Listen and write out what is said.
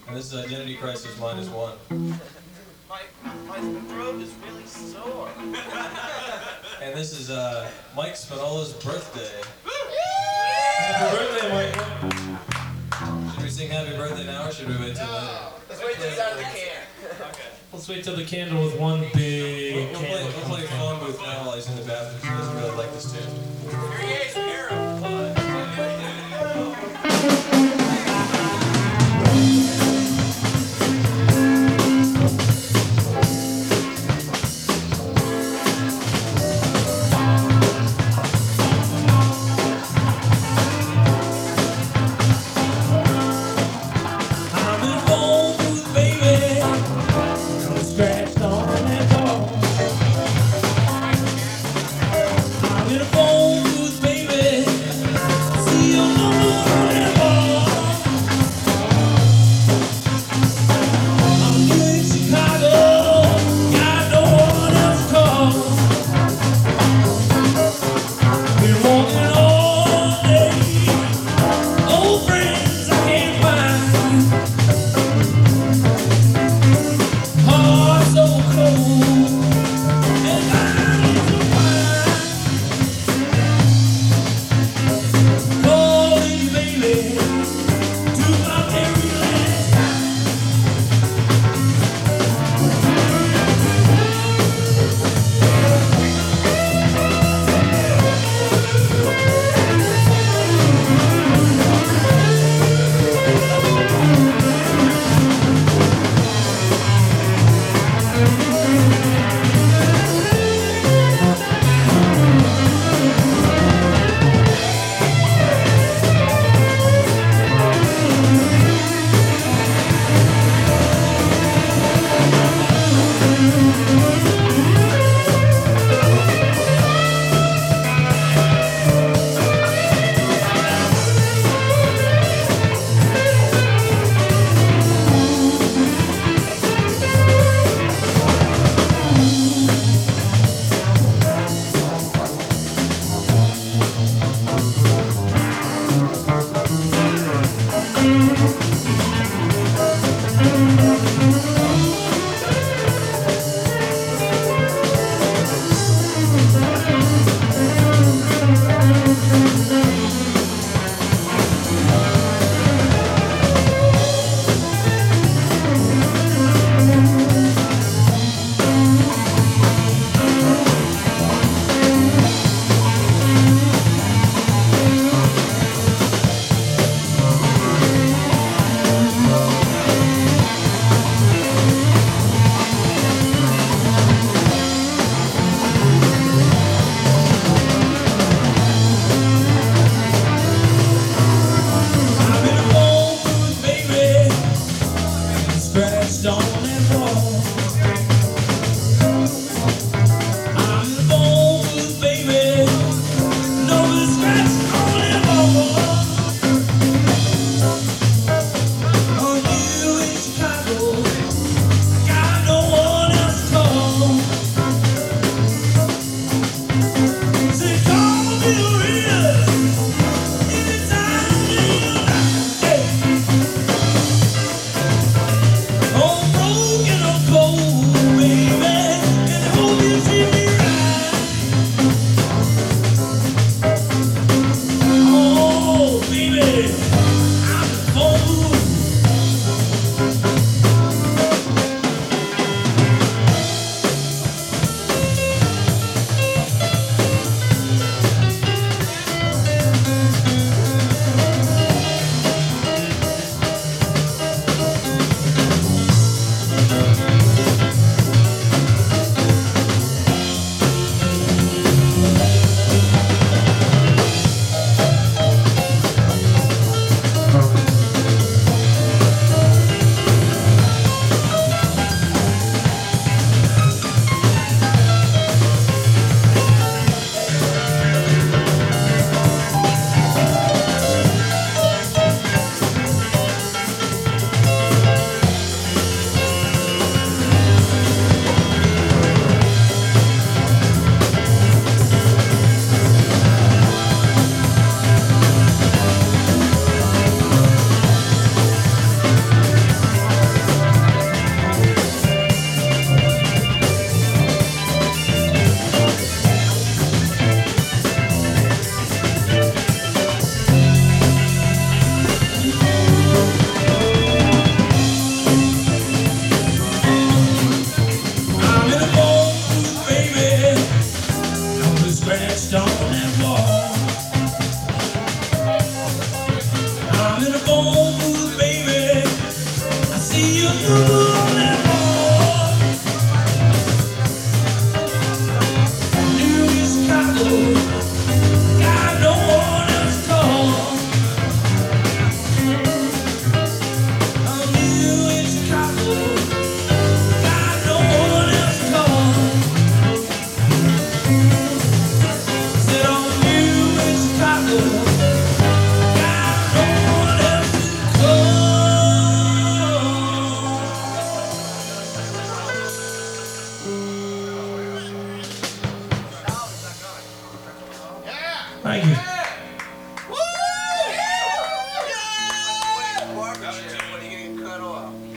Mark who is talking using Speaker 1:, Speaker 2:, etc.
Speaker 1: And this is Identity Crisis -1.
Speaker 2: My throat is really sore.
Speaker 1: And this is Mike Spinola's birthday.
Speaker 3: Happy birthday, Mike.
Speaker 1: Should we sing happy birthday now or should we wait till later?
Speaker 2: Let's wait till it's out of the can.
Speaker 1: Okay.
Speaker 3: Let's wait till the candle with one big
Speaker 1: We'll
Speaker 3: candle.
Speaker 1: play phone booth now while he's in the bathroom. He doesn't really like this tune.
Speaker 2: Here he is, Arrow.
Speaker 3: I'm in phone booth, baby. I'm scratched on that ball. I'm in a phone booth, baby. in the phone booth, baby. I see you through on that wall. New Chicago, got no one else to call. I'm new in Chicago, got no one else to call. Said I'm new in Chicago. Thank you.